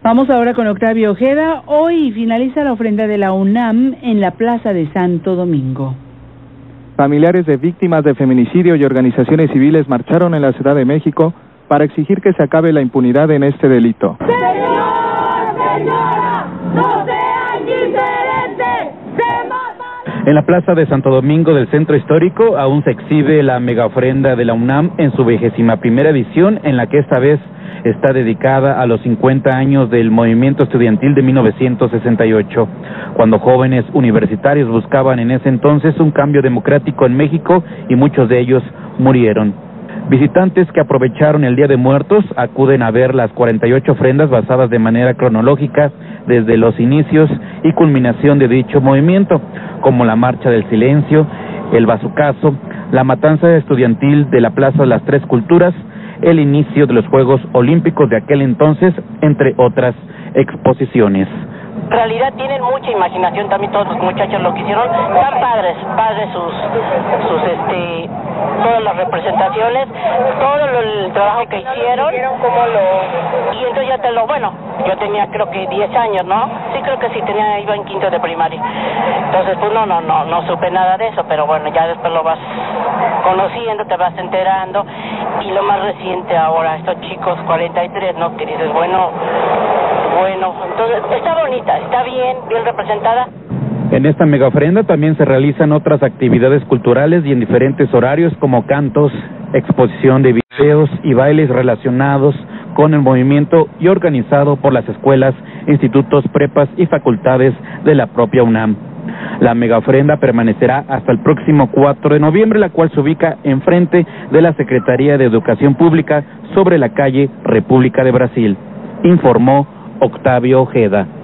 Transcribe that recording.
Vamos ahora con Octavio Ojeda. Hoy finaliza la ofrenda de la UNAM en la Plaza de Santo Domingo. Familiares de víctimas de feminicidio y organizaciones civiles marcharon en la Ciudad de México para exigir que se acabe la impunidad en este delito. Señor, señora, no sea indiferente, se mata. En la Plaza de Santo Domingo del Centro Histórico aún se exhibe la mega ofrenda de la UNAM en su 21ª edición, en la que esta vez está dedicada a los 50 años del movimiento estudiantil de 1968, cuando jóvenes universitarios buscaban en ese entonces un cambio democrático en México y muchos de ellos murieron. Visitantes que aprovecharon el Día de Muertos acuden a ver las 48 ofrendas basadas de manera cronológica desde los inicios y culminación de dicho movimiento, como la Marcha del Silencio, el Bazucazo, la matanza estudiantil de la Plaza de las Tres Culturas, el inicio de los Juegos Olímpicos de aquel entonces, entre otras exposiciones. En realidad tienen mucha imaginación también todos los muchachos lo que hicieron, están padres todas las representaciones, todo el trabajo que hicieron, y entonces yo tenía creo que 10 años, ¿no? Sí, creo que sí, iba en quinto de primaria, entonces pues no supe nada de eso, pero bueno, ya después lo vas conociendo, te vas enterando, y lo más reciente ahora, estos chicos 43, ¿no? Que dices, bueno, entonces está bonita, está bien representada. En esta mega ofrenda también se realizan otras actividades culturales y en diferentes horarios como cantos, exposición de videos y bailes relacionados con el movimiento y organizado por las escuelas, institutos, prepas y facultades de la propia UNAM. La mega ofrenda permanecerá hasta el próximo 4 de noviembre, la cual se ubica enfrente de la Secretaría de Educación Pública sobre la calle República de Brasil, informó Octavio Ojeda.